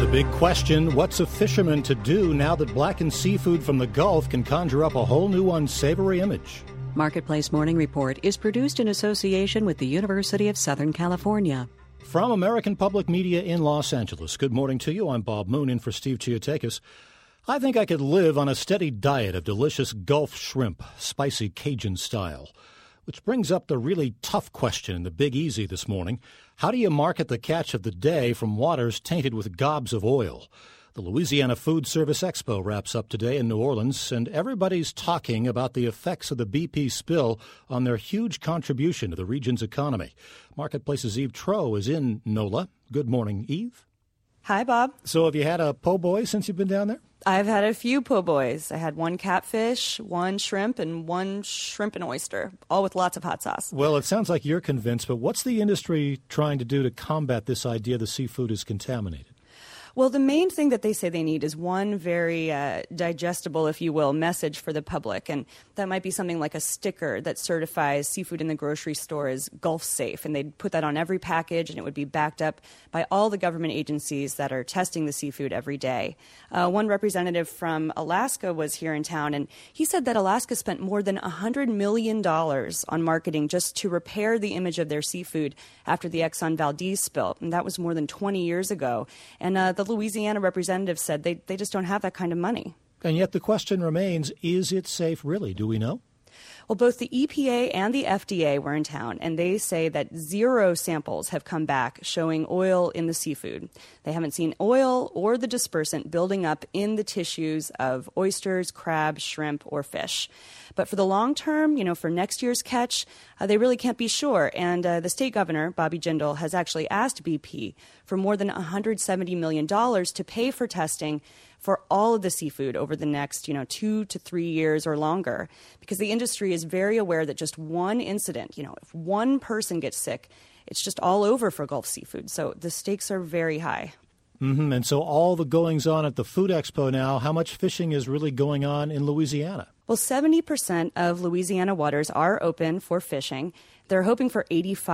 The big question, what's a fisherman to do now that blackened seafood from the Gulf can conjure up a whole new unsavory image? Marketplace Morning Report is produced in association with the University of Southern California. From American Public Media in Los Angeles, good morning to you. I'm Bob Moon in for Steve Chiotakis. I think I could live on a steady diet of delicious Gulf shrimp, spicy Cajun style. Which brings up the really tough question in the Big Easy this morning. How do you market the catch of the day from waters tainted with gobs of oil? The Louisiana Food Service Expo wraps up today in New Orleans, and everybody's talking about the effects of the BP spill on their huge contribution to the region's economy. Marketplace's Eve Troe is in NOLA. Good morning, Eve. Hi, Bob. So have you had a po' boy since you've been down there? I've had a few po' boys. I had one catfish, one shrimp, and one shrimp and oyster, all with lots of hot sauce. Well, it sounds like you're convinced, but what's the industry trying to do to combat this idea the seafood is contaminated? Well, the main thing that they say they need is one very digestible, if you will, message for the public. And that might be something like a sticker that certifies seafood in the grocery store is Gulf safe. And they'd put that on every package, and it would be backed up by all the government agencies that are testing the seafood every day. One representative from Alaska was here in town, and he said that Alaska spent more than $100 million on marketing just to repair the image of their seafood after the Exxon Valdez spill. And that was more than 20 years ago. And the Louisiana representative said they just don't have that kind of money. And yet the question remains, is it safe really? Do we know? Well, both the EPA and the FDA were in town, and they say that 0 samples have come back showing oil in the seafood. They haven't seen oil or the dispersant building up in the tissues of oysters, crabs, shrimp, or fish. But for the long term, for next year's catch, they really can't be sure. And the state governor, Bobby Jindal, has actually asked BP for more than $170 million to pay for testing for all of the seafood over the next, 2 to 3 years or longer, because the industry is very aware that just one incident, if one person gets sick, it's just all over for Gulf seafood. So the stakes are very high. Mm-hmm. And so all the goings on at the Food Expo now, how much fishing is really going on in Louisiana? Well, 70% of Louisiana waters are open for fishing. They're hoping for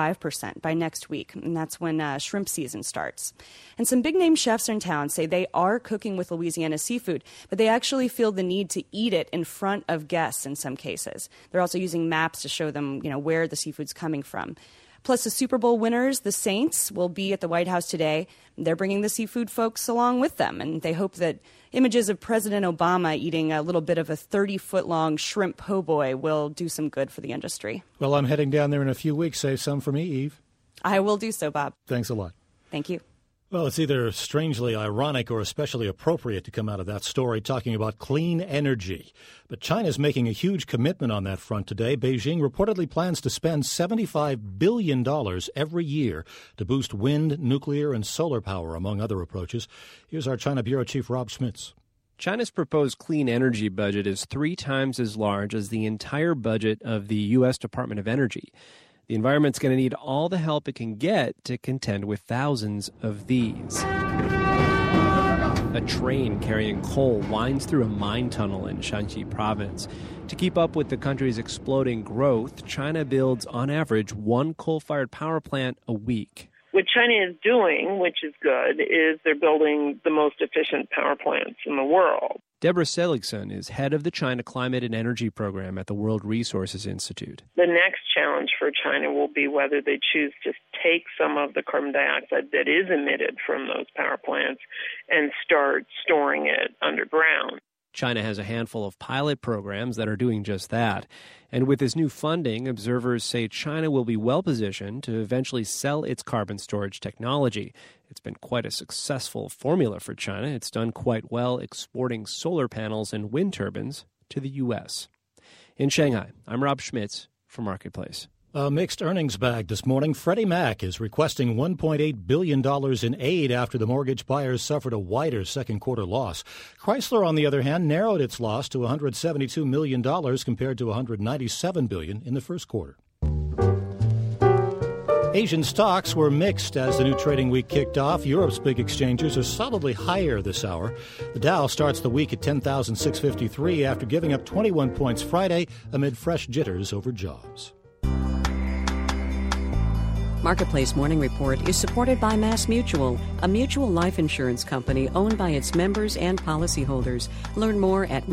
85% by next week, and that's when shrimp season starts. And some big-name chefs in town say they are cooking with Louisiana seafood, but they actually feel the need to eat it in front of guests in some cases. They're also using maps to show them, where the seafood's coming from. Plus, the Super Bowl winners, the Saints, will be at the White House today. They're bringing the seafood folks along with them, and they hope that images of President Obama eating a little bit of a 30-foot-long shrimp po' boy will do some good for the industry. Well, I'm heading down there in a few weeks. Save some for me, Eve. I will do so, Bob. Thanks a lot. Thank you. Well, it's either strangely ironic or especially appropriate to come out of that story talking about clean energy. But China's making a huge commitment on that front today. Beijing reportedly plans to spend $75 billion every year to boost wind, nuclear, and solar power, among other approaches. Here's our China Bureau Chief Rob Schmitz. China's proposed clean energy budget is 3 times as large as the entire budget of the U.S. Department of Energy. The environment's going to need all the help it can get to contend with thousands of these. A train carrying coal winds through a mine tunnel in Shanxi province. To keep up with the country's exploding growth, China builds, on average, 1 coal-fired power plant a week. What China is doing, which is good, is they're building the most efficient power plants in the world. Deborah Seligson is head of the China Climate and Energy Program at the World Resources Institute. The next challenge for China will be whether they choose to take some of the carbon dioxide that is emitted from those power plants and start storing it underground. China has a handful of pilot programs that are doing just that. And with this new funding, observers say China will be well-positioned to eventually sell its carbon storage technology. It's been quite a successful formula for China. It's done quite well exporting solar panels and wind turbines to the U.S. In Shanghai, I'm Rob Schmitz for Marketplace. A mixed earnings bag this morning. Freddie Mac is requesting $1.8 billion in aid after the mortgage buyers suffered a wider second-quarter loss. Chrysler, on the other hand, narrowed its loss to $172 million compared to $197 billion in the first quarter. Asian stocks were mixed as the new trading week kicked off. Europe's big exchanges are solidly higher this hour. The Dow starts the week at 10,653 after giving up 21 points Friday amid fresh jitters over jobs. Marketplace Morning Report is supported by MassMutual, a mutual life insurance company owned by its members and policyholders. Learn more at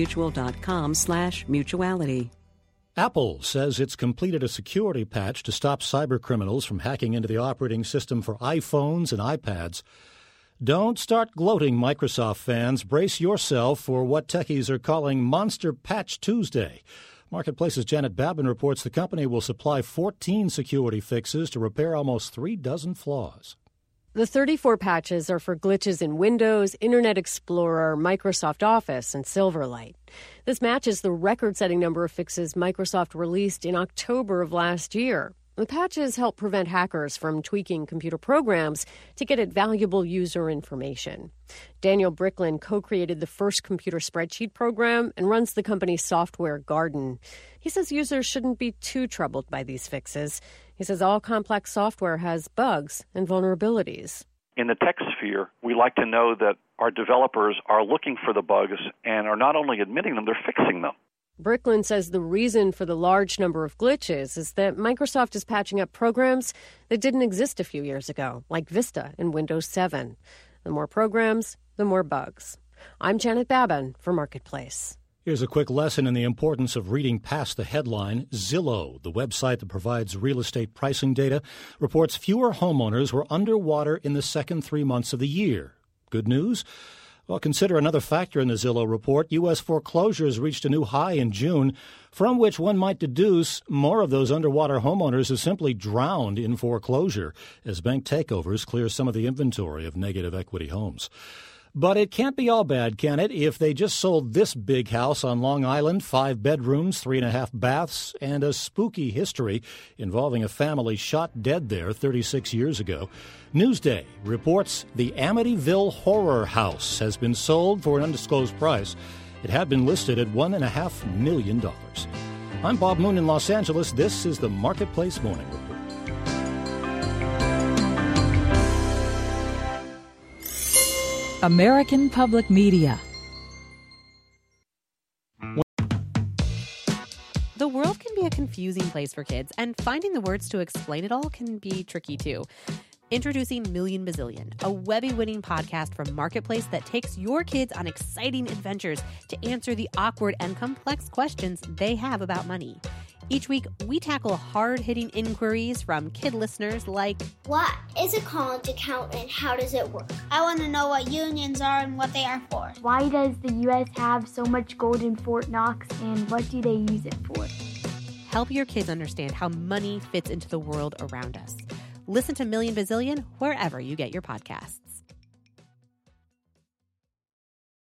massmutual.com/mutuality. Apple says it's completed a security patch to stop cyber criminals from hacking into the operating system for iPhones and iPads. Don't start gloating, Microsoft fans. Brace yourself for what techies are calling Monster Patch Tuesday. Marketplace's Janet Babin reports the company will supply 14 security fixes to repair almost 36 flaws. The 34 patches are for glitches in Windows, Internet Explorer, Microsoft Office, and Silverlight. This matches the record-setting number of fixes Microsoft released in October of last year. The patches help prevent hackers from tweaking computer programs to get at valuable user information. Daniel Bricklin co-created the first computer spreadsheet program and runs the company's Software Garden. He says users shouldn't be too troubled by these fixes. He says all complex software has bugs and vulnerabilities. In the tech sphere, we like to know that our developers are looking for the bugs and are not only admitting them, they're fixing them. Bricklin says the reason for the large number of glitches is that Microsoft is patching up programs that didn't exist a few years ago, like Vista in Windows 7. The more programs, the more bugs. I'm Janet Babin for Marketplace. Here's a quick lesson in the importance of reading past the headline. Zillow, the website that provides real estate pricing data, reports fewer homeowners were underwater in the second 3 months of the year. Good news? Well, consider another factor in the Zillow report. U.S. foreclosures reached a new high in June, from which one might deduce more of those underwater homeowners have simply drowned in foreclosure as bank takeovers clear some of the inventory of negative equity homes. But it can't be all bad, can it? If they just sold this big house on Long Island, 5 bedrooms, 3.5 baths, and a spooky history involving a family shot dead there 36 years ago. Newsday reports the Amityville Horror House has been sold for an undisclosed price. It had been listed at $1.5 million. I'm Bob Moon in Los Angeles. This is the Marketplace Morning Report. American Public Media. The world can be a confusing place for kids, and finding the words to explain it all can be tricky too. Introducing Million Bazillion, a Webby-winning podcast from Marketplace that takes your kids on exciting adventures to answer the awkward and complex questions they have about money. Each week, we tackle hard-hitting inquiries from kid listeners like, what is a college account and how does it work? I want to know what unions are and what they are for. Why does the U.S. have so much gold in Fort Knox and what do they use it for? Help your kids understand how money fits into the world around us. Listen to Million Bazillion wherever you get your podcasts.